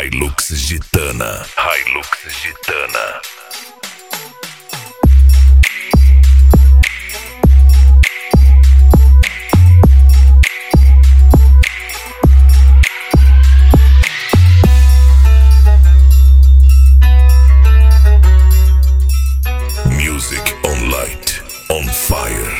Hilux Gitana. Hilux Gitana. Music on light, on fire.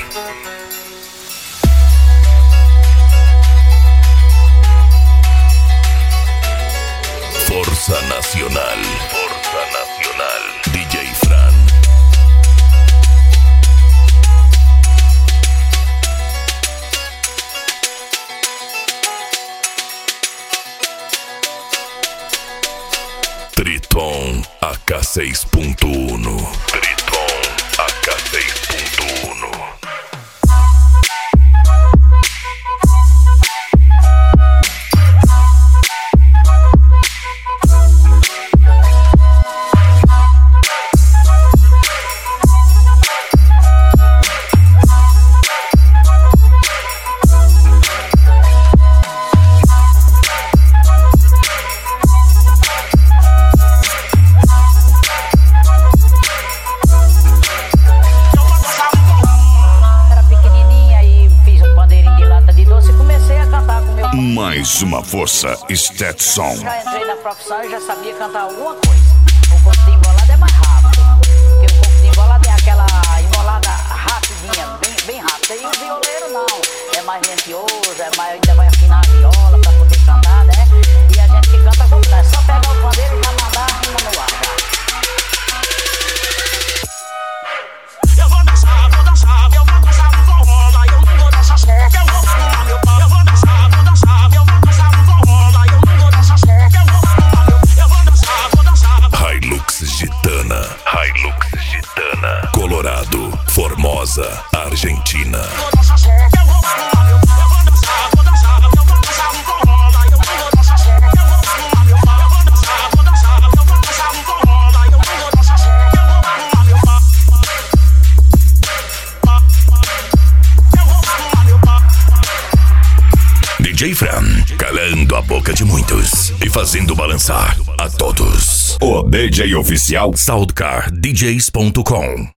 Força Nacional. Força Nacional. DJ Fran. Triton AK6.1. Triton AK6.1. Mais uma força, Stetson. Já entrei na profissão e já sabia cantar alguma coisa. O corpo de embolada é mais rápido. Porque o corpo de embolada é aquela embolada rapidinha, bem rápida. E o violeiro não. É mais lentioso, ainda vai afinar a viola pra poder cantar, né? E a gente que canta como é só pegar o pandeiro e já mandar a rima no ar já. Eu vou dançar, eu vou dançar no forró, eu não vou dançar só, eu vou fumar meu pau. Eu vou dançar, eu vou dançar no forró, eu não vou dançar só, eu vou fumar meu pau. Eu vou dançar. Hilux Gitana. Hilux Gitana. Colorado, Formosa, Argentina. Eu vou dançar só, eu vou fumar meu pau. Eu vou dançar no forró, eu não vou dançar só, eu vou fumar meu pau. Eu vou dançar no forró, eu não vou dançar só, eu vou fumar meu pau. DJ Fran, calando a boca de muitos e fazendo balançar a todos. O DJ oficial SoundCardDJs.com